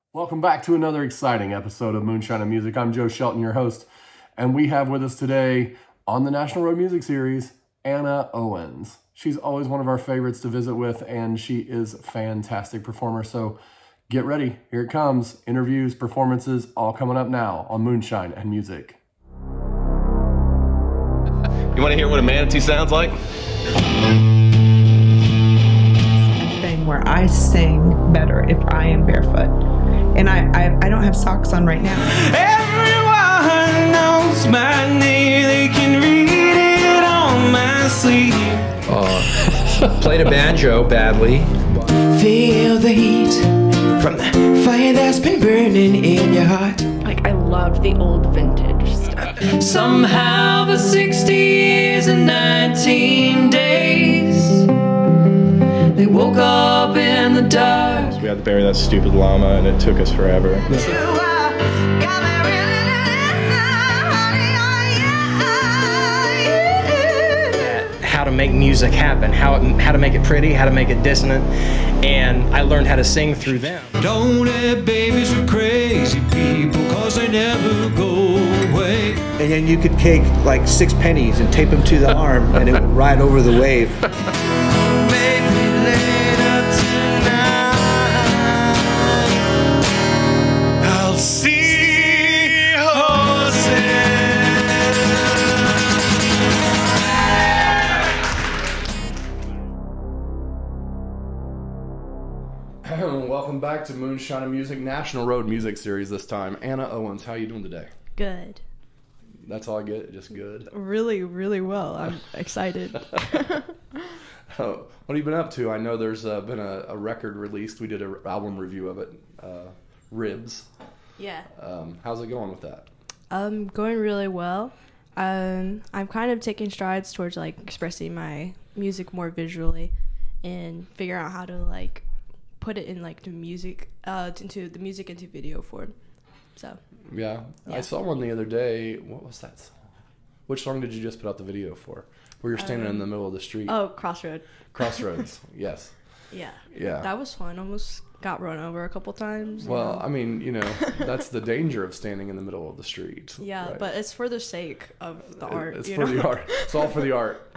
Welcome back to another exciting episode of Moonshine and Music. I'm Joe Shelton, your host, and we have with us today on the National Road Music Series, Anna Owens. She's always one of our favorites to visit with, and she is a fantastic performer. So get ready. Here it comes. Interviews, performances, all coming up now on Moonshine and Music. You want to hear what a manatee sounds like? Thing where I sing better if I am barefoot. And I don't have socks on right now. Everyone knows my name. They can read it on my sleeve. Played a banjo badly. Feel the heat from the fire that's been burning in your heart. Like, I love the old vintage stuff. Somehow for 60 years and 19 days, they woke up in the dark. We had to bury that stupid llama, and it took us forever. How to make music happen, how to make it pretty, how to make it dissonant, and I learned how to sing through them. Don't have babies with crazy people, cause they never go away. And then you could take like 6 pennies and tape them to the arm, and it would ride over the wave. Welcome back to Moonshine and Music, National Road Music Series this time. Anna Owens, how you doing today? Good. That's all I get, just good. Really, really well. I'm excited. What have you been up to? I know there's been a record released. We did an album review of it, Ribs. Yeah. How's it going with that? Going really well. I'm kind of taking strides towards like expressing my music more visually and figuring out how to like put it in like the music into video form. So yeah. I saw one the other day. What was that song? Which song did you just put out the video for? Where you're standing in the middle of the street. Oh, Crossroads. Yes. Yeah. Yeah. That was fun. Almost got run over a couple times. Well, I mean, that's the danger of standing in the middle of the street. Yeah, right? But it's for the sake of the art. It's for the art. It's all for the art.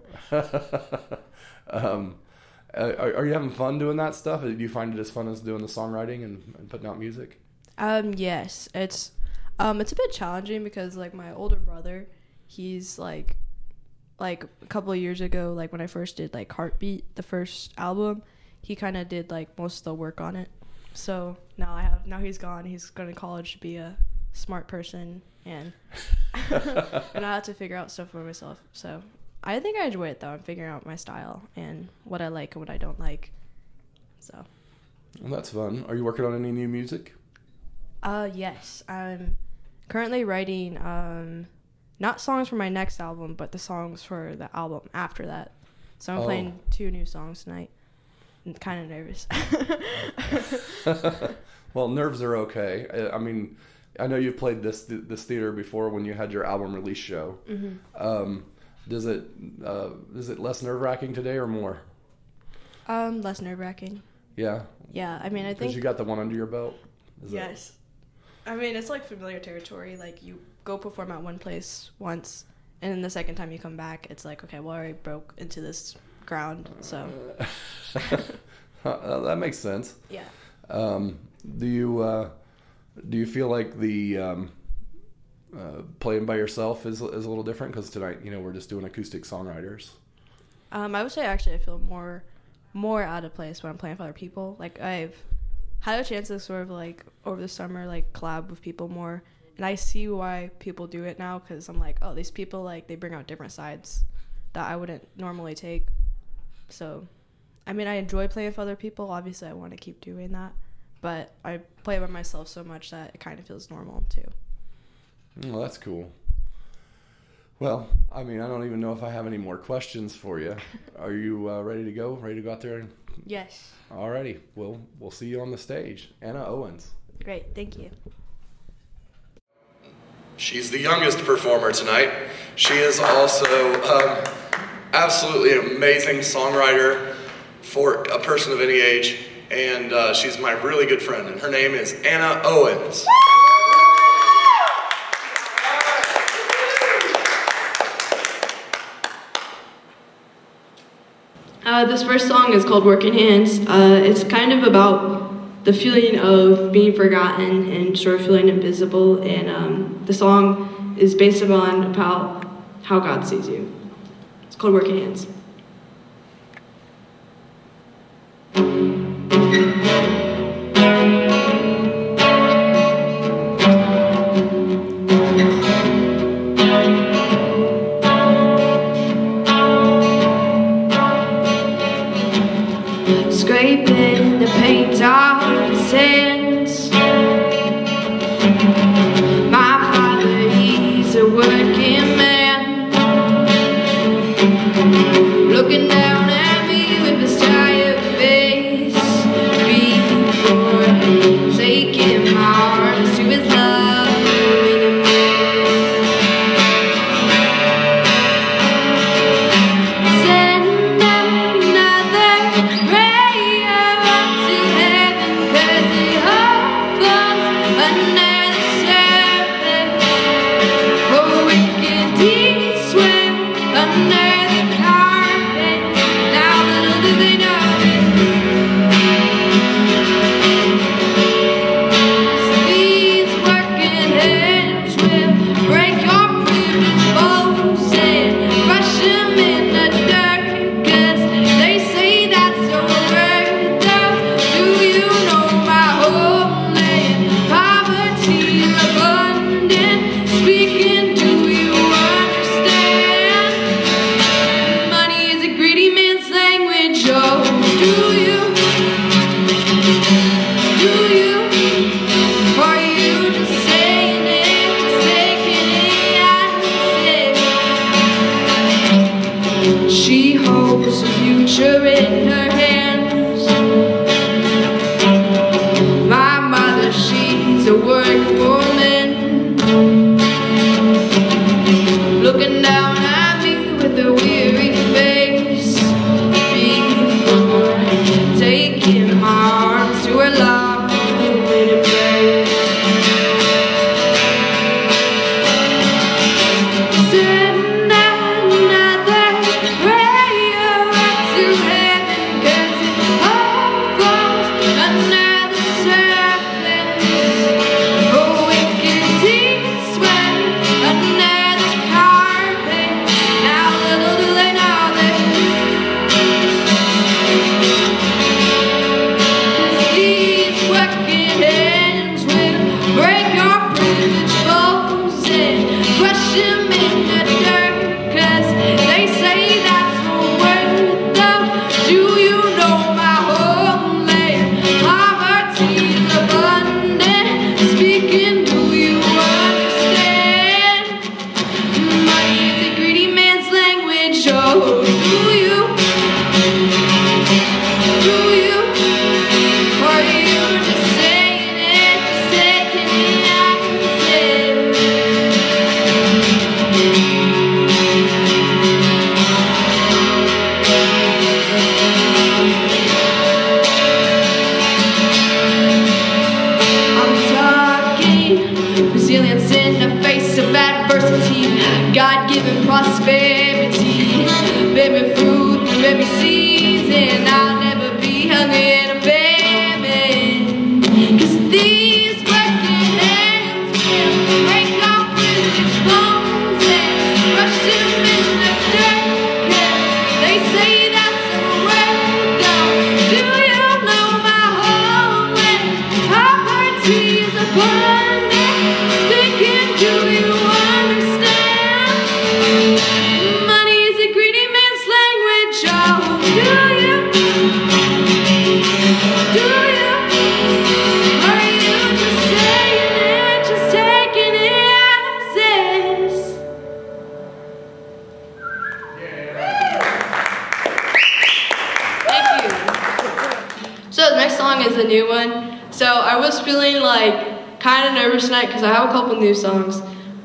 Are you having fun doing that stuff? Do you find it as fun as doing the songwriting and putting out music? Yes. It's a bit challenging because like my older brother, he's like a couple of years ago, like when I first did like Heartbeat, the first album, he kind of did like most of the work on it. So now he's gone. He's going to college to be a smart person, and and I have to figure out stuff for myself. So I think I enjoy it though. I'm figuring out my style and what I like and what I don't like. So. Well, that's fun. Are you working on any new music? Yes. I'm currently writing not songs for my next album, but the songs for the album after that. So I'm playing 2 new songs tonight. I'm kind of nervous. Well, nerves are okay. I mean, I know you've played this theater before when you had your album release show. Mm-hmm. Is it less nerve-wracking today or more? Less nerve-wracking. Yeah? Yeah, I mean, I think... Because you got the one under your belt? Yes. I mean, it's like familiar territory. Like, you go perform at one place once, and then the second time you come back, it's like, okay, well, I already broke into this ground, so... That makes sense. Yeah. Do you feel like the... playing by yourself is a little different because tonight, we're just doing acoustic songwriters. I would say actually I feel more out of place when I'm playing with other people. Like I've had a chance to sort of like over the summer like collab with people more, and I see why people do it now because I'm like, oh, these people like they bring out different sides that I wouldn't normally take. So, I mean, I enjoy playing with other people. Obviously, I want to keep doing that, but I play by myself so much that it kind of feels normal too. Well, that's cool. Well, I mean, I don't even know if I have any more questions for you. Are you ready to go? Ready to go out there? Yes. Alrighty. Well, we'll see you on the stage. Anna Owens. Great. Thank you. She's the youngest performer tonight. She is also absolutely an amazing songwriter for a person of any age. and she's my really good friend, and her name is Anna Owens. This first song is called Working Hands. It's kind of about the feeling of being forgotten and sort of feeling invisible, and the song is based upon about how God sees you. It's called Working Hands. Scraping the paint off his hands. My father, he's a working man, looking down at me with his tired face before taking my arms to his loving embrace. Send another prayer up to heaven, 'cause it all falls under the surface. Oh, wicked deeds swept under the carpet. Now little do they know these working hands will break your privileged bones and crush them in the dirt, 'cause they say that's the word. Though, do you know my homeland? Poverty abundant. Speaking, do you understand? Money is a greedy man's language. Oh, do you? Do you? Or you just saying it, just taking it as it? She holds the future in her hands. My mother, she's a work woman, looking down at me with a weary face before taking my arms to her loving embrace. Send another prayer up to heaven, 'cause it all falls under the surface. Oh, wicked deeds swept under the carpet. Now little do they know this. These working hands will break your privileged bones and crush them in the dirt, 'cause they say that's the word. Though, do you know my homeland? Poverty is abundant. Speaking, do you understand? Money is a greedy man's language. Oh, do you? Do you? Or you just saying it, just taking it as it? I'm talking resilience in the face of adversity, God-given prosperity, baby fruit, baby season. I'll never be hungry in a famine, 'cause these working hands will break our privileged bones and crush them in the dirt, 'cause they say that's the word. Though, do you know my homeland? Poverty is abundant. Speaking, do you understand? Money is a greedy man's language. Oh, do you? Do you? Or you just saying it, just taking it as is? Thank you. So the next song is a new one. So I was feeling like kind of nervous tonight because I have a couple new songs.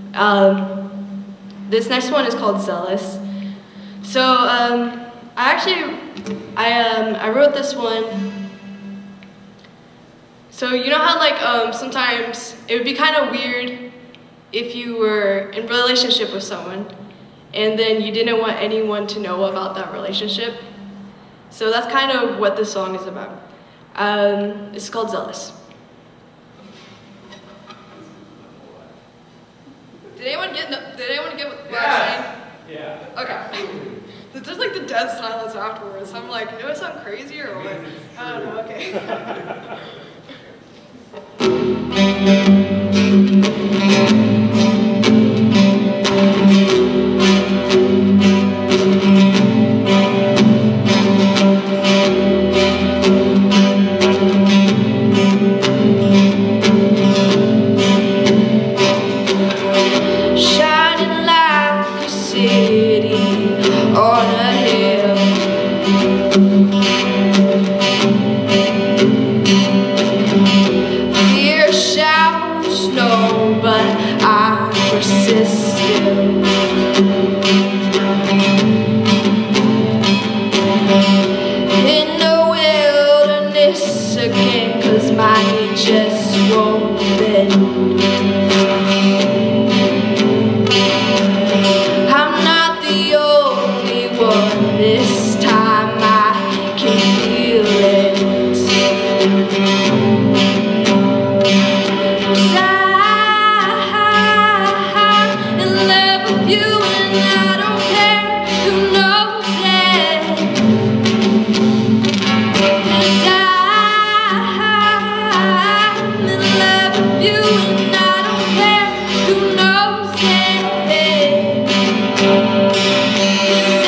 This next one is called Zealous. So I wrote this one So you know how like sometimes it would be kind of weird if you were in a relationship with someone and then you didn't want anyone to know about that relationship. So that's kind of what this song is about. It's called Zealous. Did anyone get what I'm saying? Yeah. Okay. There's like the dead silence afterwards. I'm like, did I sound crazy or what? I don't know, okay. Shining like a city on a hill. Fear shouts no, but I persist still. In the wilderness again, 'cause my knee just won't bend. I'm not the only one, this time I can feel it. 'Cause I'm in love with you and I don't care who knows it. 'Cause I'm in love with you and I don't care who knows it. 'Cause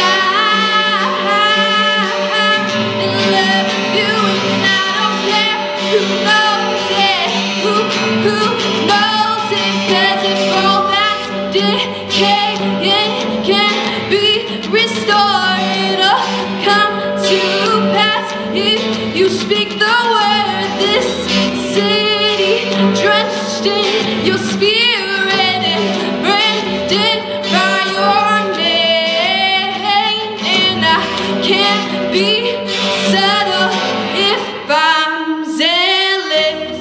I'm in love with you and I don't care who knows it. Who knows it? 'Cause if all that's decaying can be restored, it'll come to pass if you speak the word. This city drenched in your spirit and branded by your name, and I can't be settled if I'm zealous.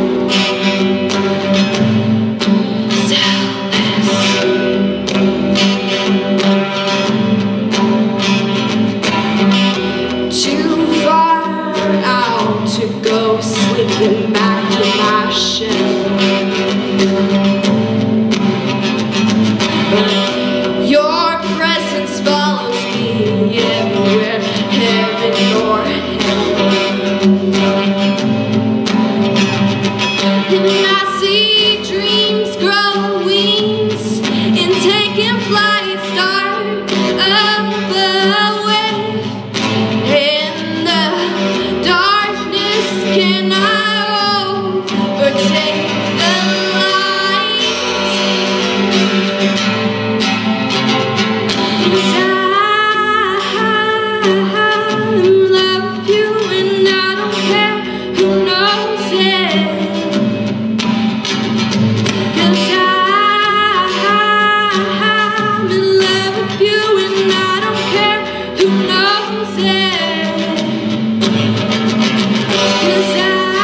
Too far out to go, slipping back to my shell. Your presence follows me everywhere, heaven or hell. And I see dreams grow wings and taking flight, start up away. In the darkness, can I overtake the light? 'Cause I'm in love with you and I don't care who knows it. 'Cause I'm in love with you and I don't care who knows it. 'Cause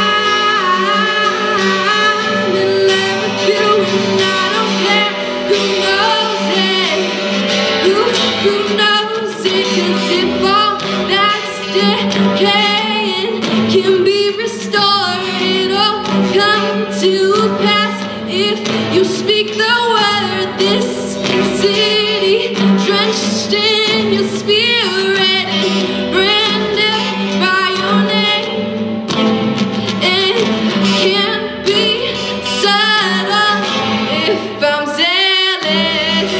I'm in love with you and I don't care who knows it. Who knows it? 'Cause if all that's decaying can be restored, it'll come to pass if you speak the word. This city drenched in your spirit and branded by your name, and can't be settled if I'm zealous.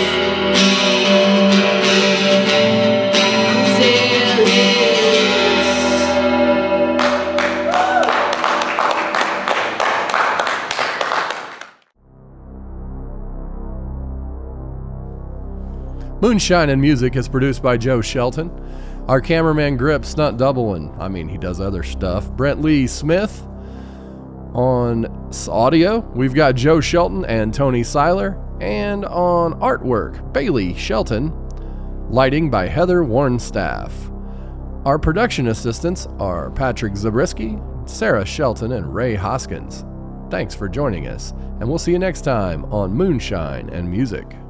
I'm zealous. Moonshine and Music is produced by Joe Shelton. Our cameraman Grip stunt double, and I mean he does other stuff, Brent Lee Smith. On audio, we've got Joe Shelton and Tony Seiler, and on artwork, Bailey Shelton. Lighting by Heather Warnstaff. Our production assistants are Patrick Zabriskie, Sarah Shelton and Ray Hoskins. Thanks for joining us, and we'll see you next time on Moonshine and Music.